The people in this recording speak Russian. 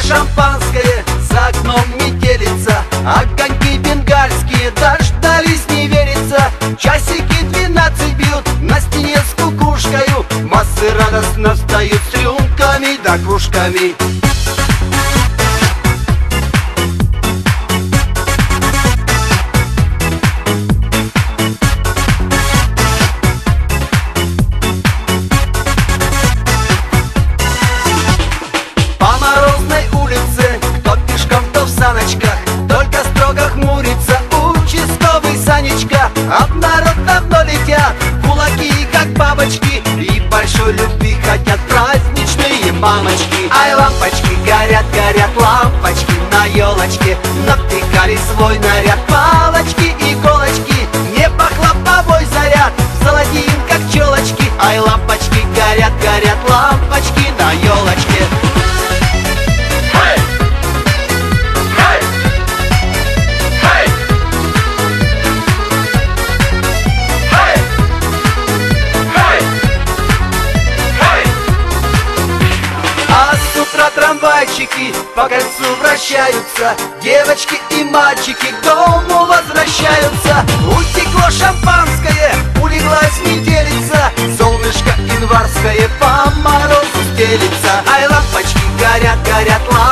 шампанское, за окном метелица, огоньки бенгальские, дождались, не верится. Часики 12 бьют, на стене с кукушкою, массы радостно встают с рюмками да кружками. По морозной улице, кто пешком, кто в саночках, только строго хмурится участковый Санечка. От народ давно летят кулаки, как бабочки, и большой любви хотят праздничные мамочки. Ай, лампочки горят, горят лампочки на елочке, навтыкали свой наряд палочки, иголочки, небо хлоповой заряд, золотим, как челочки. Ай, лампочки горят, горят лампочки на елочке. Трамвайчики по кольцу вращаются, девочки и мальчики к дому возвращаются. Утекло шампанское, улеглась метелица, солнышко январское по морозу стелится. Ай, лампочки горят, горят лампочки.